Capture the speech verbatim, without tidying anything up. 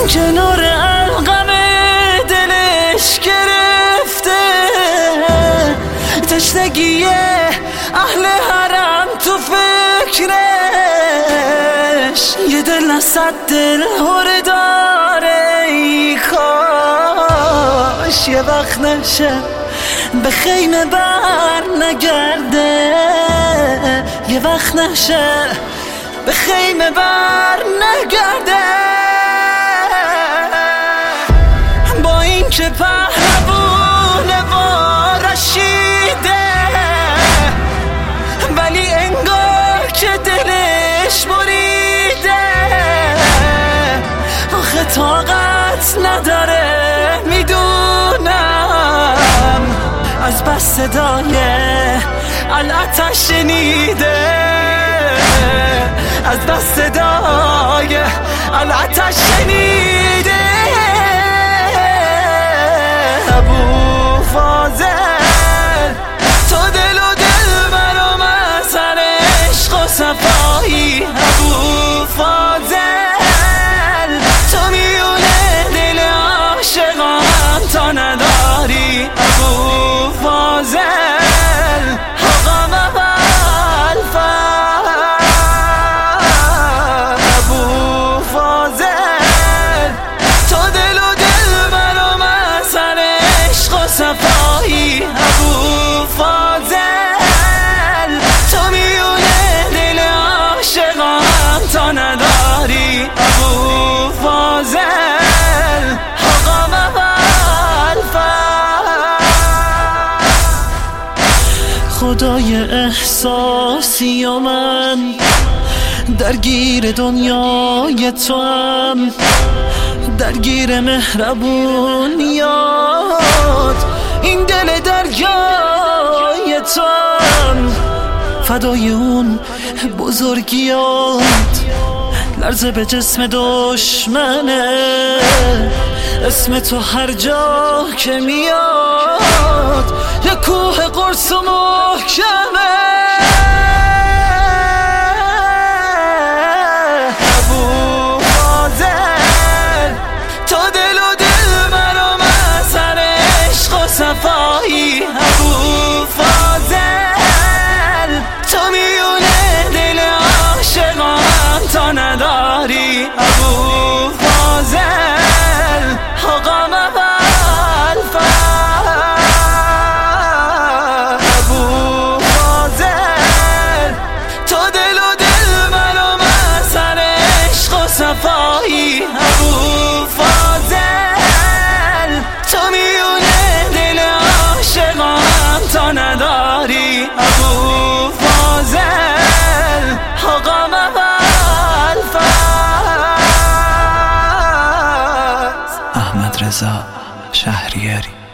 کنار القم دلش گرفته، تشنگی اهل حرم تو فکرش، یه دل نصد دل هره داره. ای کاش یه وقت نشه به خیمه بر نگرده، یه وقت نشه به خیمه بر نگرده. با این که پهلوونه و رشیده، ولی انگار که دلش بریده. آخه طاقت نداره میدونم، از بس صدای العتش شنیده، از بس صدای العتش شنیده. ابو فاضل تو دل و دل برام از هر عشق و صفایی. ابو فاضل تو میونه دل عاشقان تا نداری. ابو فاضل حقام اول ابو فاضل تو دل و دل برام از هر عشق و صفایی. ابو فاضل تو میونه دل عاشقان تا نداری. ابو فاضل حقام اول خدای احساسی و من درگیر دنیای تو هم، درگیر مهربونیات این دل دریای تو هم، فدای اون بزرگیات لرزه به جسم دشمنه. اسم تو هر جا که میاد یه کوه قرص و محکمه. ابو فاضل تو دل و دل برام از هر عشق و صفایی. ابو فاضل تو میونه دل عاشقان تا نداری. ابو فاضل حقام اول ابو فاضل تو دل و دل برام از هر عشق و صفایی. ابو فاضل تو میونه دل عاشقان تا نداری. ابو فاضل حقام اول احمد رضا شهریاری.